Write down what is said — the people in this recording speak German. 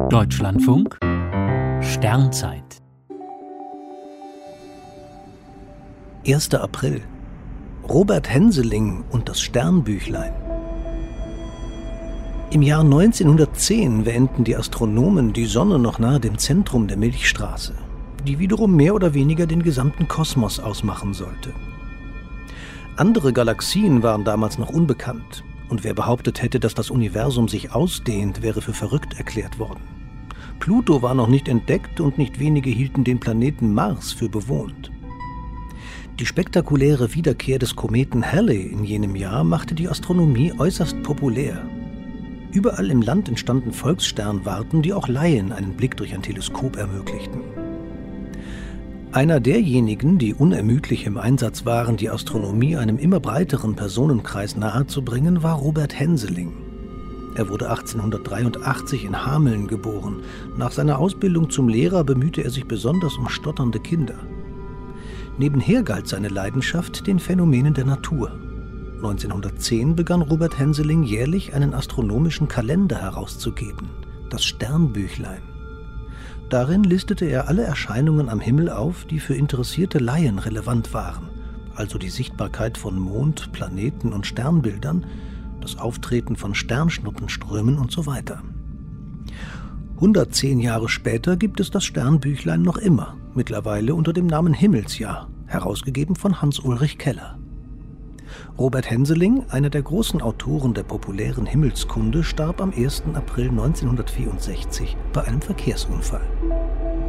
Deutschlandfunk Sternzeit 1. April. Robert Henseling und das Sternbüchlein. Im Jahr 1910 wähnten die Astronomen die Sonne noch nahe dem Zentrum der Milchstraße, die wiederum mehr oder weniger den gesamten Kosmos ausmachen sollte. Andere Galaxien waren damals noch unbekannt, und wer behauptet hätte, dass das Universum sich ausdehnt, wäre für verrückt erklärt worden. Pluto war noch nicht entdeckt und nicht wenige hielten den Planeten Mars für bewohnt. Die spektakuläre Wiederkehr des Kometen Halley in jenem Jahr machte die Astronomie äußerst populär. Überall im Land entstanden Volkssternwarten, die auch Laien einen Blick durch ein Teleskop ermöglichten. Einer derjenigen, die unermüdlich im Einsatz waren, die Astronomie einem immer breiteren Personenkreis nahezubringen, war Robert Henseling. Er wurde 1883 in Hameln geboren. Nach seiner Ausbildung zum Lehrer bemühte er sich besonders um stotternde Kinder. Nebenher galt seine Leidenschaft den Phänomenen der Natur. 1910 begann Robert Henseling jährlich einen astronomischen Kalender herauszugeben, das Sternbüchlein. Darin listete er alle Erscheinungen am Himmel auf, die für interessierte Laien relevant waren, also die Sichtbarkeit von Mond, Planeten und Sternbildern, das Auftreten von Sternschnuppenströmen und so weiter. 110 Jahre später gibt es das Sternbüchlein noch immer, mittlerweile unter dem Namen Himmelsjahr, herausgegeben von Hans-Ulrich Keller. Robert Henseling, einer der großen Autoren der populären Himmelskunde, starb am 1. April 1964 bei einem Verkehrsunfall.